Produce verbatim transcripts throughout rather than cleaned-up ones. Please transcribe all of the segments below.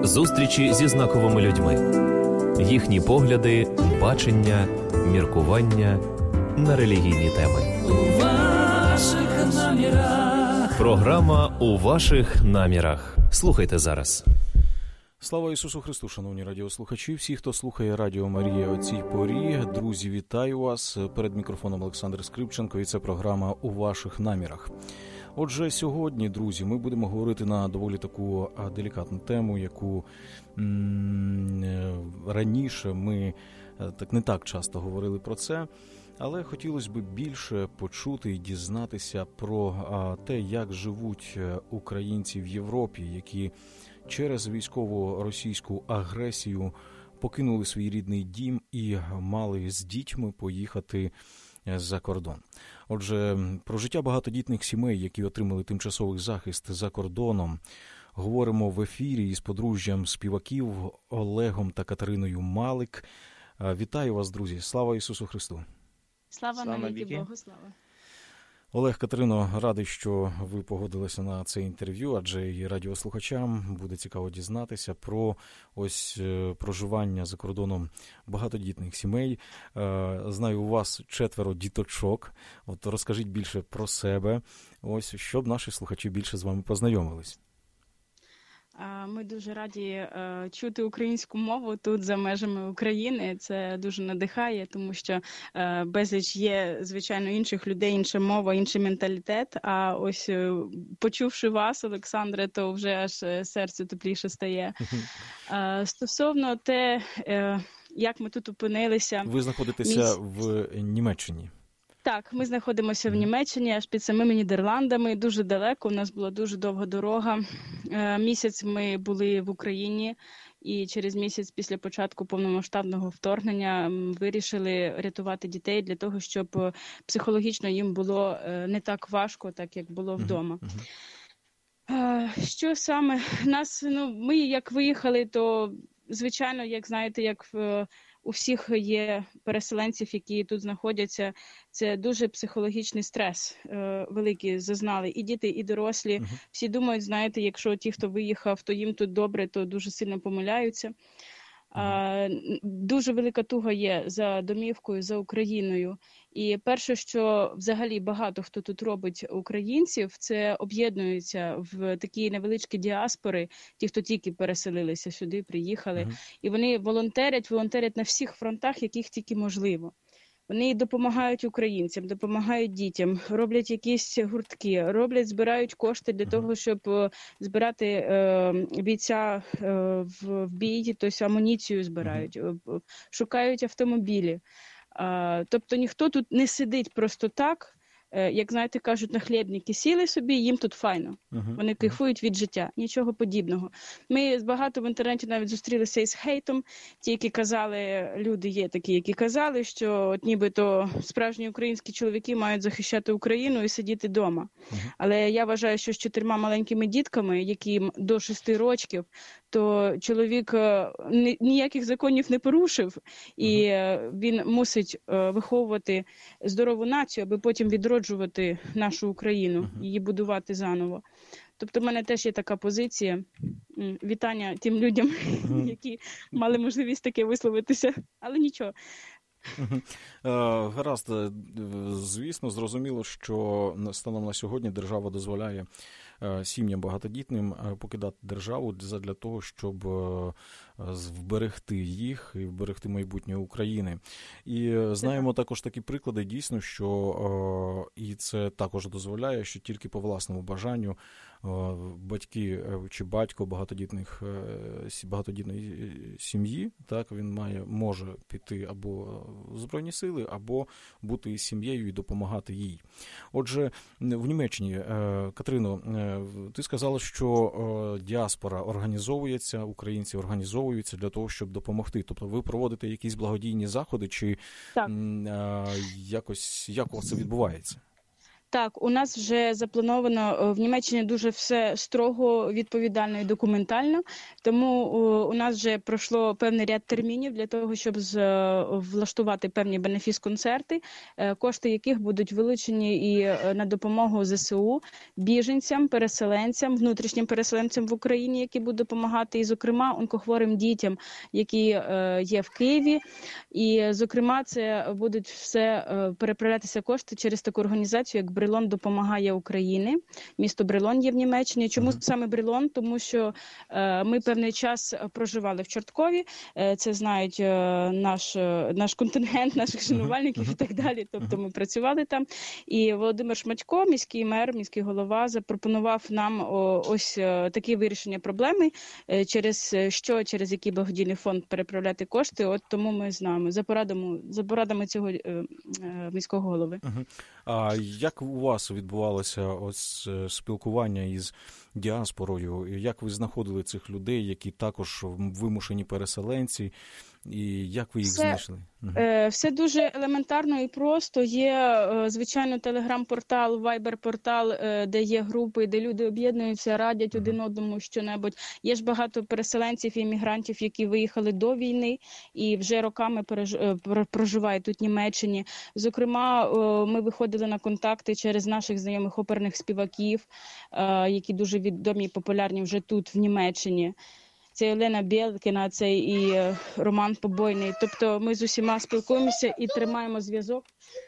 Зустрічі зі знаковими людьми. Їхні погляди, бачення, міркування на релігійні теми. У ваших намірах. Програма «У ваших намірах». Слухайте зараз. Слава Ісусу Христу, шановні радіослухачі, всі, хто слухає Радіо Марія о цій порі. Друзі, вітаю вас. Перед мікрофоном Олександр Скрипченко, і це програма «У ваших намірах». Отже, сьогодні, друзі, ми будемо говорити на доволі таку делікатну тему, яку м- раніше ми так не так часто говорили про це, але хотілося б більше почути і дізнатися про а, те, як живуть українці в Європі, які через військову російську агресію покинули свій рідний дім і мали з дітьми поїхати за кордон. Отже, про життя багатодітних сімей, які отримали тимчасовий захист за кордоном, говоримо в ефірі із подружжям співаків Олегом та Катериною Малик. Вітаю вас, друзі! Слава Ісусу Христу! Слава навіки Богу, слава! Олег, Катерино, радий, що ви погодилися на це інтерв'ю, адже і радіослухачам буде цікаво дізнатися про ось проживання за кордоном багатодітних сімей. Знаю, у вас четверо діточок. От розкажіть більше про себе, ось щоб наші слухачі більше з вами познайомились. Ми дуже раді чути українську мову тут за межами України. Це дуже надихає, тому що безліч є, звичайно, інших людей, інша мова, інший менталітет. А ось почувши вас, Олександре, то вже аж серце тепліше стає. Стосовно те, як ми тут опинилися... Ви знаходитеся міс... в Німеччині. Так, ми знаходимося в Німеччині, аж під самими Нідерландами, дуже далеко, у нас була дуже довга дорога. Місяць ми були в Україні, і через місяць після початку повномасштабного вторгнення вирішили рятувати дітей для того, щоб психологічно їм було не так важко, так як було вдома. Що саме? Нас, ну, ми як виїхали, то, звичайно, як знаєте, як в... У всіх є переселенців, які тут знаходяться. Це дуже психологічний стрес е, великий зазнали. І діти, і дорослі. Uh-huh. Всі думають, знаєте, якщо ті, хто виїхав, то їм тут добре, то дуже сильно помиляються. Uh-huh. Е, дуже велика туга є за домівкою, за Україною. І перше, що взагалі багато хто тут робить українців, це об'єднуються в такі невеличкі діаспори, ті, хто тільки переселилися сюди, приїхали. Uh-huh. І вони волонтерять, волонтерять на всіх фронтах, яких тільки можливо. Вони допомагають українцям, допомагають дітям, роблять якісь гуртки, роблять, збирають кошти для того, щоб збирати е, бійця е, в, в бій, тобто амуніцію збирають, uh-huh. шукають автомобілі. Е, тобто ніхто тут не сидить просто так, е, як, знаєте, кажуть, нахлєбники сіли собі, їм тут файно. Uh-huh. Вони кайфують від життя, нічого подібного. Ми багато в інтернеті навіть зустрілися із хейтом. Ті, які казали, люди є такі, які казали, що от нібито справжні українські чоловіки мають захищати Україну і сидіти вдома. Uh-huh. Але я вважаю, що з чотирма маленькими дітками, яким до шести років, то чоловік ніяких законів не порушив, і uh-huh. він мусить виховувати здорову націю, аби потім відроджувати нашу Україну, uh-huh. її будувати заново. Тобто в мене теж є така позиція. Вітання тим людям, uh-huh. які мали можливість таке висловитися, але нічого. Uh-huh. Гаразд, звісно, зрозуміло, що станом на сьогодні держава дозволяє сім'ям багатодітним покидати державу для того, щоб вберегти їх і вберегти майбутнє України. І знаємо також такі приклади, дійсно, що і це також дозволяє, що тільки по власному бажанню батьки чи батько багатодітних багатодітної сім'ї, так, він має може піти або в Збройні сили, або бути із сім'єю і допомагати їй. Отже, в Німеччині, Катерино, ти сказала, що діаспора організовується, українці організовуються для того, щоб допомогти. Тобто ви проводите якісь благодійні заходи, чи так. якось як у вас це відбувається? Так, у нас вже заплановано в Німеччині дуже все строго, відповідально і документально, тому у нас вже пройшло певний ряд термінів для того, щоб влаштувати певні бенефіс-концерти, кошти яких будуть вилучені і на допомогу зе се у, біженцям, переселенцям, внутрішнім переселенцям в Україні, які будуть допомагати, і, зокрема, онкохворим дітям, які є в Києві. І, зокрема, це будуть все переправлятися кошти через таку організацію, як Брелон допомагає Україні. Місто Брелон є в Німеччині. Чому uh-huh. саме Брелон? Тому що е, ми певний час проживали в Чорткові. Е, це знають е, наш, е, наш контингент, наших шанувальників uh-huh. і так далі. Тобто ми працювали там. І Володимир Шматько, міський мер, міський голова, запропонував нам о, ось е, такі вирішення проблеми, е, через що, через який благодійний фонд переправляти кошти. От тому ми знаємо за порадами, за порадами цього е, е, міського голови. Uh-huh. А як у вас відбувалося ось спілкування із діаспорою? Як ви знаходили цих людей, які також вимушені переселенці? І як ви їх все, знайшли? Е, все дуже елементарно і просто. Є, е, звичайно, телеграм-портал, вайбер-портал, е, де є групи, де люди об'єднуються, радять uh-huh. один одному що-небудь. Є ж багато переселенців і іммігрантів, які виїхали до війни і вже роками переж... е, проживають тут в Німеччині. Зокрема, е, ми виходили на контакти через наших знайомих оперних співаків, е, які дуже відомі і популярні вже тут в Німеччині. Це Олена Білкіна, це і Роман Побойний. Тобто ми з усіма спілкуємося і тримаємо зв'язок.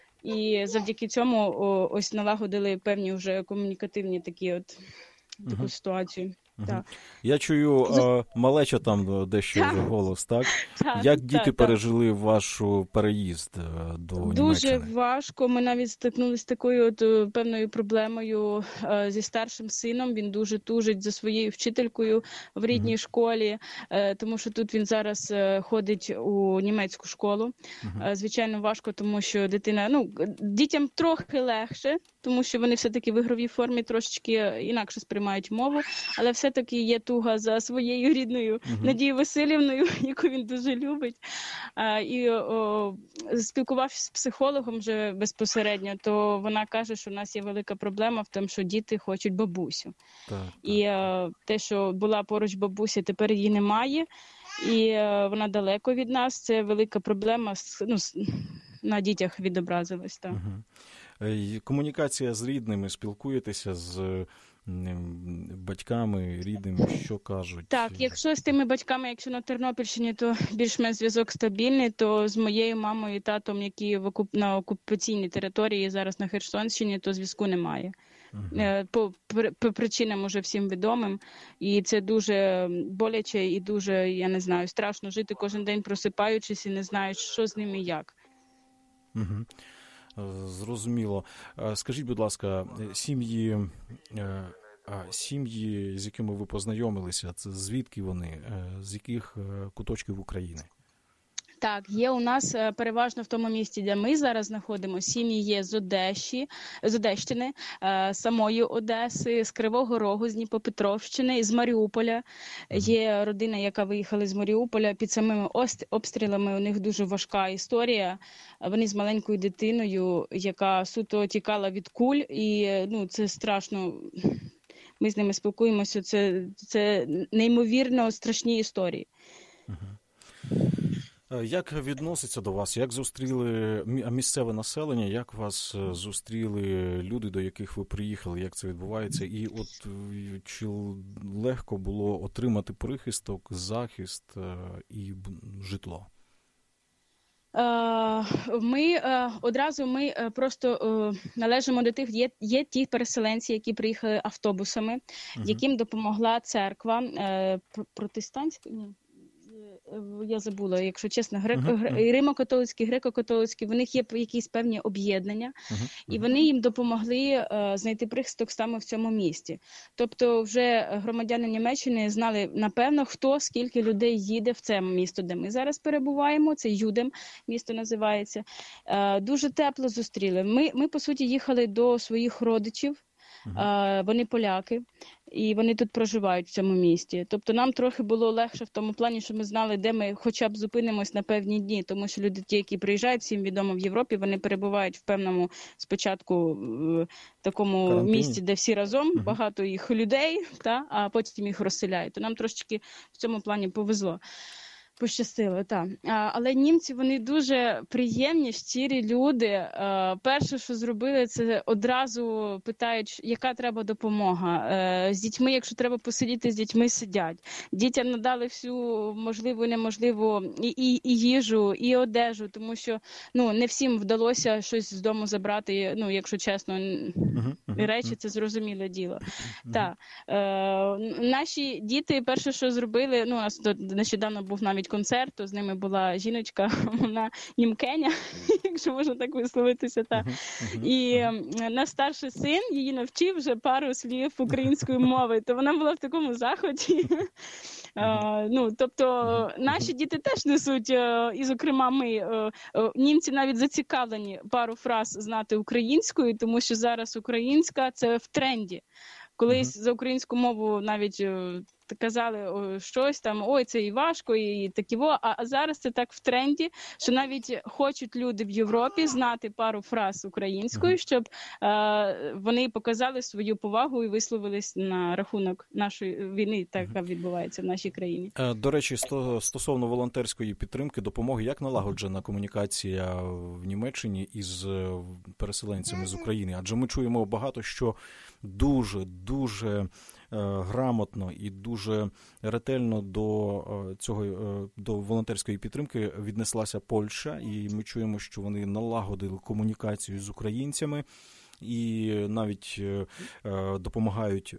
І завдяки цьому о, ось налагодили певні вже комунікативні такі от таку uh-huh. ситуацію. Uh-huh. Так. Я чую, а, малеча там дещо вже голос, так? так Як діти так, пережили так. ваш переїзд до Німеччини? Дуже важко. Ми навіть стикнулися з такою от певною проблемою а, зі старшим сином. Він дуже тужить за своєю вчителькою в рідній uh-huh. школі, а, тому що тут він зараз а, ходить у німецьку школу. Uh-huh. А, звичайно, важко, тому що дитина, ну, дітям трохи легше, тому що вони все-таки в ігровій формі трошечки інакше сприймають мову, але все-таки є туга за своєю рідною uh-huh. Надією Василівною, яку він дуже любить. А, і о, спілкувався з психологом вже безпосередньо, то вона каже, що в нас є велика проблема в тому, що діти хочуть бабусю. Так, так. І о, те, що була поруч бабуся, тепер її немає, і о, вона далеко від нас, це велика проблема, ну, на дітях відобразилась. Так. Uh-huh. Комунікація з рідними, спілкуєтеся з батьками, рідними, що кажуть? Так, якщо з тими батьками, якщо на Тернопільщині, то більш-менш зв'язок стабільний, то з моєю мамою і татом, які в окуп... на окупаційній території, зараз на Херсонщині, то зв'язку немає. Uh-huh. По, по причинам уже всім відомим. І це дуже боляче і дуже, я не знаю, страшно жити кожен день просипаючись і не знаючи, що з ними і як. Uh-huh. Зрозуміло. Скажіть, будь ласка, сім'ї, сім'ї, з якими ви познайомилися, це звідки вони, з яких куточків України? Так, є у нас переважно в тому місті, де ми зараз знаходимося, сім'ї є з Одещі, з Одещини, самої Одеси, з Кривого Рогу, з Дніпропетровщини, з Маріуполя. Є родина, яка виїхала з Маріуполя під самими обстрілами, у них дуже важка історія. Вони з маленькою дитиною, яка суто тікала від куль, і ну, це страшно. Ми з ними спілкуємося, це, це неймовірно страшні історії. Як відноситься до вас? Як зустріли місцеве населення? Як вас зустріли люди, до яких ви приїхали? Як це відбувається? І от чи легко було отримати прихисток, захист і житло? Ми одразу ми просто належимо до тих, є, є ті переселенці, які приїхали автобусами, uh-huh. яким допомогла церква протестантська, ні. Я забула, якщо чесно, греко, uh-huh. римо-католицькі, греко-католицькі, в них є якісь певні об'єднання, uh-huh. і вони їм допомогли uh, знайти прихисток саме в цьому місті. Тобто вже громадяни Німеччини знали, напевно, хто, скільки людей їде в це місто, де ми зараз перебуваємо, це Юдем місто називається. Uh, дуже тепло зустріли. Ми, ми, по суті, їхали до своїх родичів, Uh-huh. Вони поляки, і вони тут проживають в цьому місті. Тобто нам трохи було легше в тому плані, що ми знали, де ми хоча б зупинимось на певні дні, тому що люди, ті, які приїжджають, всім відомо в Європі, вони перебувають в певному спочатку в такому Карантині. місці, де всі разом, uh-huh. багато їх людей, та, а потім їх розселяють. То нам трошечки в цьому плані повезло. Пощастило, так. Але німці, вони дуже приємні, щирі люди. Перше, що зробили, це одразу питають, яка треба допомога. З дітьми, якщо треба посидіти, з дітьми сидять. Дітям надали всю можливу і неможливу і, і, і їжу, і одежу, тому що ну, не всім вдалося щось з дому забрати, ну, якщо чесно, uh-huh, uh-huh, речі, це зрозуміле діло. Uh-huh. Так. Е, наші діти, перше, що зробили, ну, у нас нещодавно був навіть концерт, то з ними була жіночка, вона німкеня, якщо можна так висловитися. Та. Uh-huh, uh-huh, і uh-huh. наш старший син її навчив вже пару слів української мови, то вона була в такому захваті. Uh-huh. Ну, тобто uh-huh. наші діти теж несуть, і зокрема ми, німці навіть зацікавлені пару фраз знати українською, тому що зараз українська – це в тренді. Колись uh-huh. за українську мову навіть казали щось там, ой, це і важко, і таківо, а зараз це так в тренді, що навіть хочуть люди в Європі знати пару фраз українською, uh-huh. щоб е, вони показали свою повагу і висловились на рахунок нашої війни, яка uh-huh. відбувається в нашій країні. До речі, стосовно волонтерської підтримки, допомоги, як налагоджена комунікація в Німеччині із переселенцями з України? Адже ми чуємо багато, що дуже, дуже грамотно і дуже ретельно до цього, до волонтерської підтримки віднеслася Польща, і ми чуємо, що вони налагодили комунікацію з українцями і навіть допомагають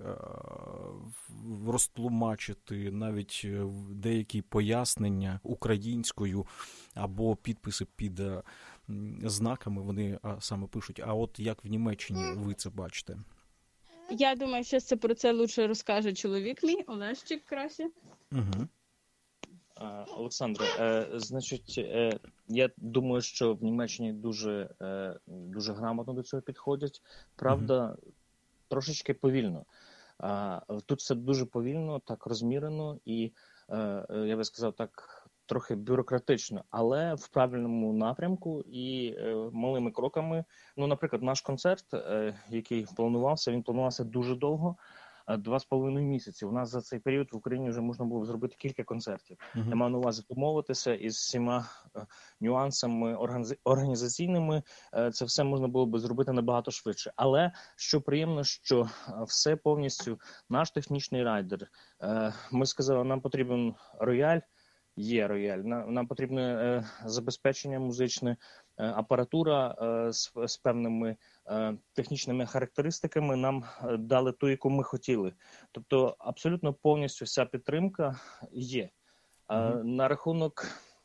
розтлумачити навіть деякі пояснення українською або підписи під знаками, вони саме пишуть. А от як в Німеччині ви це бачите? Я думаю, що це про це лучше розкаже чоловік мій, Олешчик краще. Угу. Олександре, е, значить, е, я думаю, що в Німеччині дуже, е, дуже грамотно до цього підходять. Правда, угу. трошечки повільно. А, тут все дуже повільно, так розмірено і, е, я би сказав, так трохи бюрократично, але в правильному напрямку і е, малими кроками. Ну, наприклад, наш концерт, е, який планувався, він планувався дуже довго, два з половиною місяці. У нас за цей період в Україні вже можна було зробити кілька концертів. Uh-huh. Я маю на увазі домовитися із всіма е, нюансами органі... організаційними. Е, це все можна було би зробити набагато швидше. Але, що приємно, що все повністю, наш технічний райдер, е, ми сказали, нам потрібен рояль, є рояль. Нам, нам потрібне е, забезпечення музичне, е, апаратура е, з, з певними е, технічними характеристиками. Нам е, дали ту, яку ми хотіли. Тобто абсолютно повністю вся підтримка є. Е, mm-hmm. На рахунок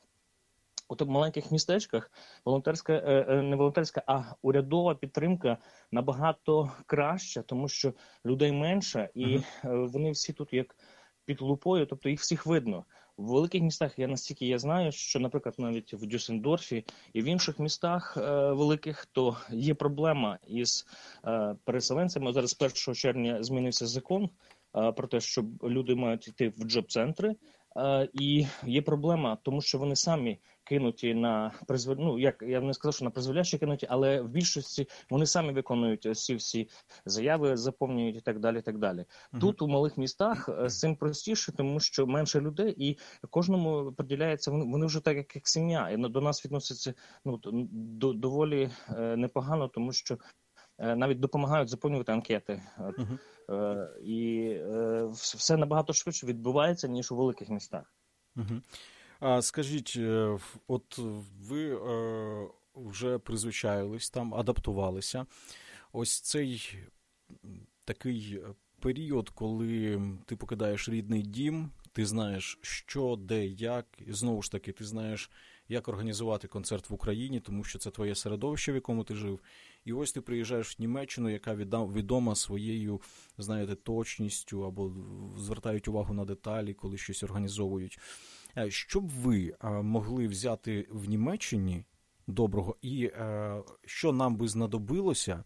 у тих маленьких містечках волонтерська, е, е, не волонтерська, а урядова підтримка набагато краща, тому що людей менше і mm-hmm. е, вони всі тут як під лупою, тобто їх всіх видно. В великих містах, я настільки я знаю, що, наприклад, навіть в Дюссельдорфі і в інших містах е, великих, то є проблема із е, переселенцями. Зараз з першого червня змінився закон е, про те, що люди мають йти в джоб-центри. Uh, і є проблема, тому що вони самі кинуті на призволяще, ну, як я не сказав, що на призволяще кинуті, але в більшості вони самі виконують всі всі заяви, заповнюють і так далі. так далі. Uh-huh. Тут у малих містах з цим простіше, тому що менше людей і кожному приділяється, вони, вони вже так як, як сім'я, і до нас відносяться ну, до, доволі е, непогано, тому що е, навіть допомагають заповнювати анкети. Uh-huh. Е, і е, все набагато швидше відбувається, ніж у великих містах. Угу. А скажіть, от ви е, вже призвичаїлись там, адаптувалися. Ось цей такий період, коли ти покидаєш рідний дім, ти знаєш, що, де, як, і знову ж таки, ти знаєш, як організувати концерт в Україні, тому що це твоє середовище, в якому ти жив. І ось ти приїжджаєш в Німеччину, яка відома своєю, знаєте, точністю, або звертають увагу на деталі, коли щось організовують. Що б ви могли взяти в Німеччині доброго, і що нам би знадобилося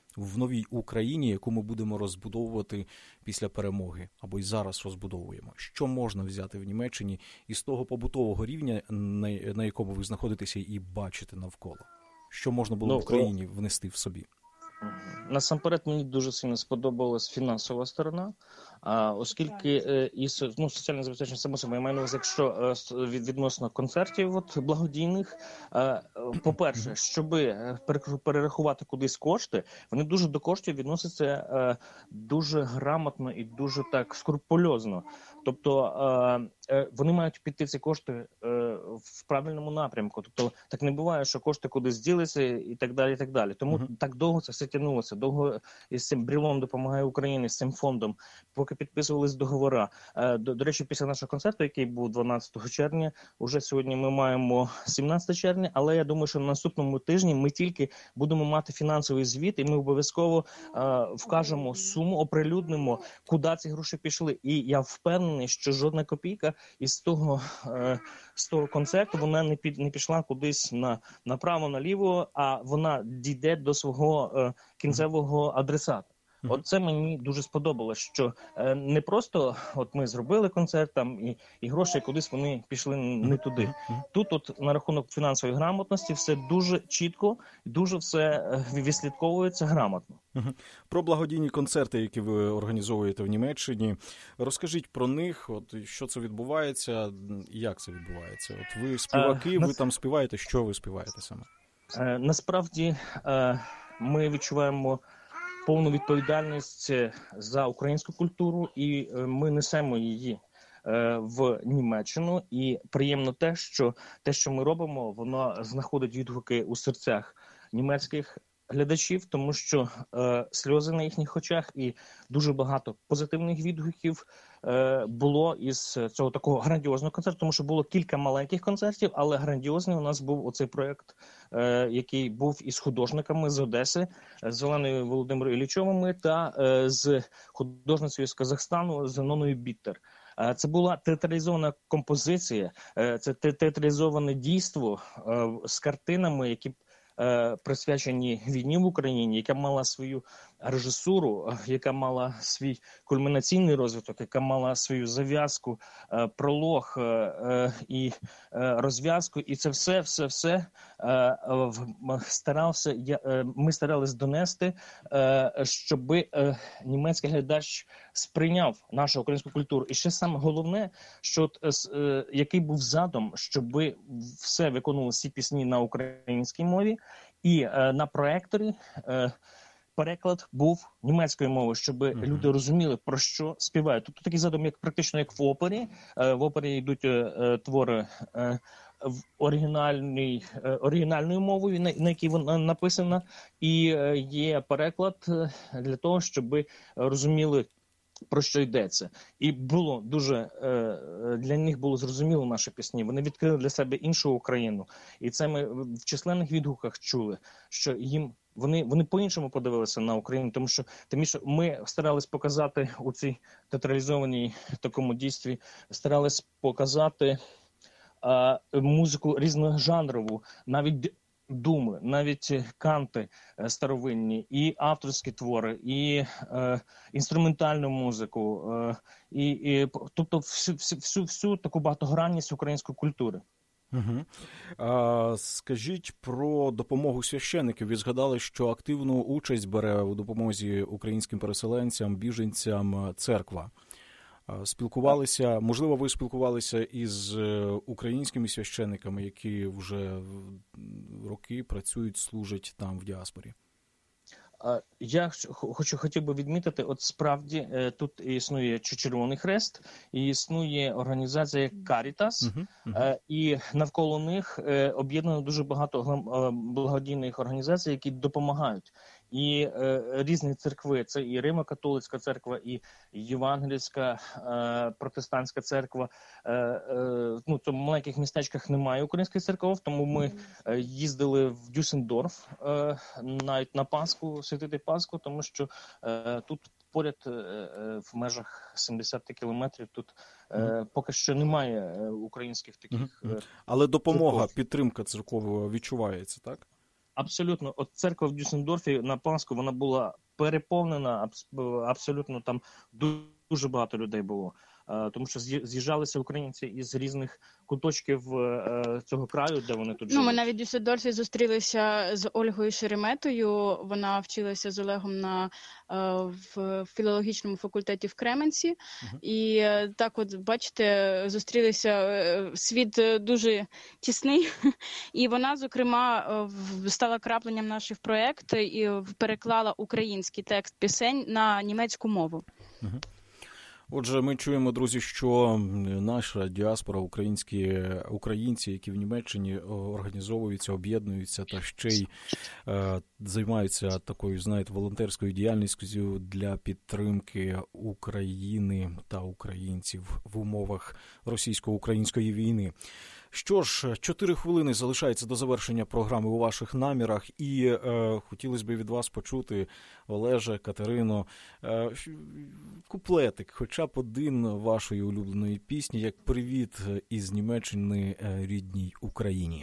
в новій Україні, яку ми будемо розбудовувати після перемоги, або й зараз розбудовуємо? Що можна взяти в Німеччині із того побутового рівня, на якому ви знаходитеся і бачите навколо? Що можна було ну, в Україні внести в собі? Насамперед, мені дуже сильно сподобалась фінансова сторона, а, оскільки е, і ну, соціальне забезпечення само собою, я маю на увазі, якщо е, від, відносно концертів от, благодійних, е, по-перше, щоб перерахувати кудись кошти, вони дуже до коштів відносяться е, дуже грамотно і дуже так скрупульозно. Тобто е, е, вони мають піти ці кошти е, в правильному напрямку. Тобто так не буває, що кошти кудись ділися і так далі, і так далі. Тому uh-huh. так довго це все тягнулося. Довго із цим брілом допомагає Україні, з цим фондом, поки підписувались договори. Е, до, до речі, після нашого концерту, який був дванадцятого червня, уже сьогодні ми маємо сімнадцятого червня, але я думаю, що на наступному тижні ми тільки будемо мати фінансовий звіт, і ми обов'язково е, вкажемо суму, оприлюднимо, куди ці гроші пішли. І я впевнений, що жодна копійка із того, е, з того концерту вона не під не пішла кудись на направо, наліво, а вона дійде до свого е, кінцевого адресата. Mm-hmm. От це мені дуже сподобалось, що е, не просто от ми зробили концерт там і, і гроші кудись вони пішли не туди. Mm-hmm. Тут от на рахунок фінансової грамотності все дуже чітко, дуже все е, відслідковується грамотно. Mm-hmm. Про благодійні концерти, які ви організовуєте в Німеччині, розкажіть про них, от що це відбувається, як це відбувається? От ви співаки, uh, ви нас... там співаєте, що ви співаєте саме? Uh, насправді uh, ми відчуваємо повну відповідальність за українську культуру, і ми несемо її в Німеччину. І приємно те, що те, що ми робимо, воно знаходить відгуки у серцях німецьких глядачів, тому що е, сльози на їхніх очах і дуже багато позитивних відгуків е, було із цього такого грандіозного концерту, тому що було кілька маленьких концертів, але грандіозний у нас був оцей проєкт, е, який був із художниками з Одеси, з Оленою Володимирою Іллічовими та е, з художницею з Казахстану Зеноною Біттер. Це була театралізована композиція, це театралізоване дійство з картинами, які присвячені війні в Україні, яка мала свою режисуру, яка мала свій кульмінаційний розвиток, яка мала свою зав'язку, пролог і розв'язку. І це все, все, все старався, ми старались донести, щоб німецький глядач сприйняв нашу українську культуру. І ще саме головне, що от, який був задум, щоб все виконували всі пісні на українській мові, і е, на проекторі е, переклад був німецькою мовою, щоб uh-huh. люди розуміли, про що співають. Тобто такий задум, як практично як в опері. Е, в опері йдуть е, твори е, в оригінальній, е, оригінальною мовою, на, на якій вона написана, і е, є переклад для того, щоб розуміли, про що йдеться. І було дуже, для них було зрозуміло наші пісні. Вони відкрили для себе іншу Україну. І це ми в численних відгуках чули, що їм вони, вони по-іншому подивилися на Україну, тому що, тому що ми старались показати у цій театралізованій такому дійстві, старались показати а, музику різножанрову, навіть думи, навіть канти старовинні, і авторські твори, і е, інструментальну музику, е, і, і тобто всю, всю, всю, всю таку багатогранність української культури. Угу. А, скажіть про допомогу священиків. Ви згадали, що активну участь бере у допомозі українським переселенцям, біженцям церква. Спілкувалися, можливо, ви спілкувалися із українськими священниками, які вже роки працюють, служать там в діаспорі? Я хочу, хотів би відмітити, от справді тут існує Червоний Хрест, і існує організація Caritas, uh-huh, uh-huh. і навколо них об'єднано дуже багато благодійних організацій, які допомагають. І е, різні церкви, це і Римо-католицька церква, і Євангельська е, протестантська церква. Е, е, ну, то в маленьких містечках немає українських церков, тому ми е, їздили в Дюссендорф е, навіть на Пасху, святити Пасху, тому що е, тут поряд е, в межах сімдесят кілометрів тут е, поки що немає українських таких. Е, Але допомога, церков. Підтримка церков відчувається, так? абсолютно, от церква в Дюссендорфі на Пасху, вона була переповнена, абсолютно там дуже багато людей було. Тому що з'їжджалися українці із різних куточків цього краю, де вони тут живуть. Ну, ми навіть у Дюссельдорфі зустрілися з Ольгою Шереметою. Вона вчилася з Олегом на в філологічному факультеті в Кременці. Uh-huh. І так от, бачите, зустрілися, світ дуже тісний. І вона, зокрема, стала крапленням наших проєктів і переклала український текст пісень на німецьку мову. Uh-huh. Отже, ми чуємо, друзі, що наша діаспора, українські українці, які в Німеччині організовуються, об'єднуються та ще й е, займаються такою, знаєте, волонтерською діяльністю для підтримки України та українців в умовах російсько-української війни. Що ж, чотири хвилини залишається до завершення програми «У ваших намірах», і е, хотілося б від вас почути, Олеже, Катерино, е, куплетик, хоча б один вашої улюбленої пісні, як привіт із Німеччини рідній Україні.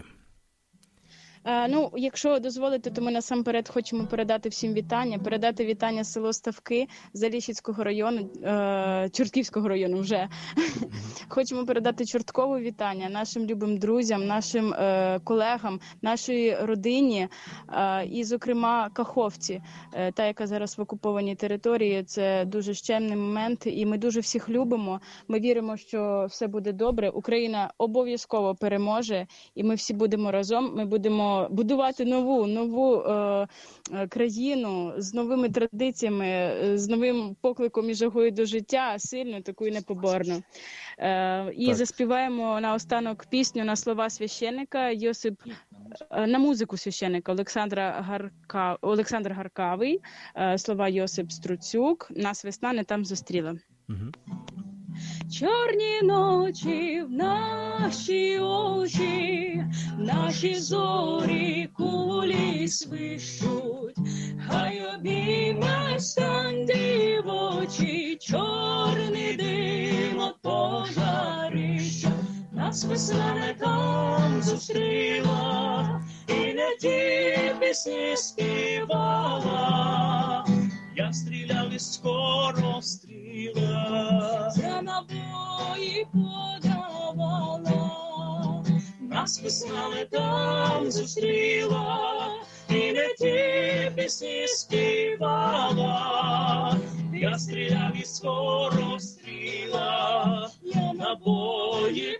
Ну, якщо дозволите, то ми насамперед хочемо передати всім вітання, передати вітання село Ставки Заліщицького району, е, Чортківського району вже. Хочемо передати Чорткову вітання нашим любим друзям, нашим е, колегам, нашій родині е, і, зокрема, Каховці, е, та, яка зараз в окупованій території. Це дуже щемний момент, і ми дуже всіх любимо. Ми віримо, що все буде добре. Україна обов'язково переможе, і ми всі будемо разом. Ми будемо будувати нову, нову е, країну з новими традиціями, з новим покликом і жагою до життя, сильно, таку і непоборну. Е, і так. Заспіваємо наостанок пісню на слова священника Йосип, е, на музику священника Олександра Гарка, Олександр Гаркавий, е, слова Йосип Струцюк, «Нас весна не там зустріла». Угу. Чорні ночі в наші очі, наші зорі кулі свищуть, хай обійме стань дівочі, чорний дим от пожарища. Нас весна не там зустріла, і не ті пісні співала. Я стріляв із скоро стріла, я набої подавала. Нас весна не там зустріла, і не ті пісні співала. Я стріляв із скоро стріла, я набої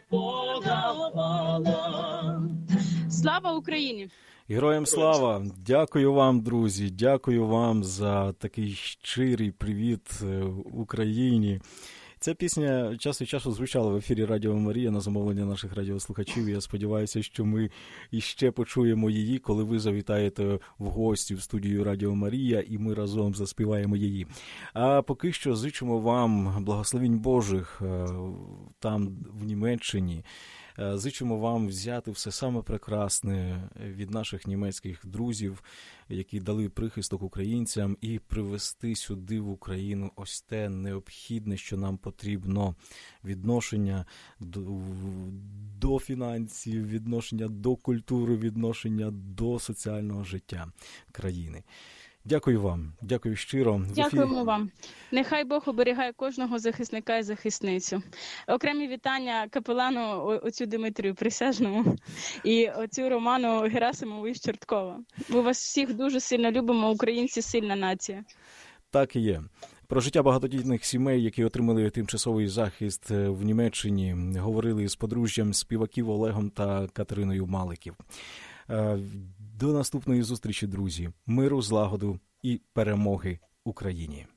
подавала. Слава Україні! Героям слава! Дякую вам, друзі, дякую вам за такий щирий привіт Україні. Ця пісня час від часу звучала в ефірі Радіо Марія на замовлення наших радіослухачів. Я сподіваюся, що ми іще почуємо її, коли ви завітаєте в гості в студію Радіо Марія, і ми разом заспіваємо її. А поки що зичимо вам благословінь Божих там, в Німеччині. Зичимо вам взяти все саме прекрасне від наших німецьких друзів, які дали прихисток українцям, і привезти сюди, в Україну, ось те необхідне, що нам потрібно. Відношення до, до фінансів, відношення до культури, відношення до соціального життя країни. Дякую вам, дякую щиро. Дякуємо вам. Нехай Бог оберігає кожного захисника і захисницю. Окремі вітання капелану оцю Дмитрію Присяжному і оцю Роману Герасимову із Чорткова. Ми вас всіх дуже сильно любимо, українці – сильна нація. Так і є. Про життя багатодітних сімей, які отримали тимчасовий захист в Німеччині, говорили з подружжям співаків Олегом та Катериною Маликів. До наступної зустрічі, друзі. Миру, злагоду і перемоги Україні.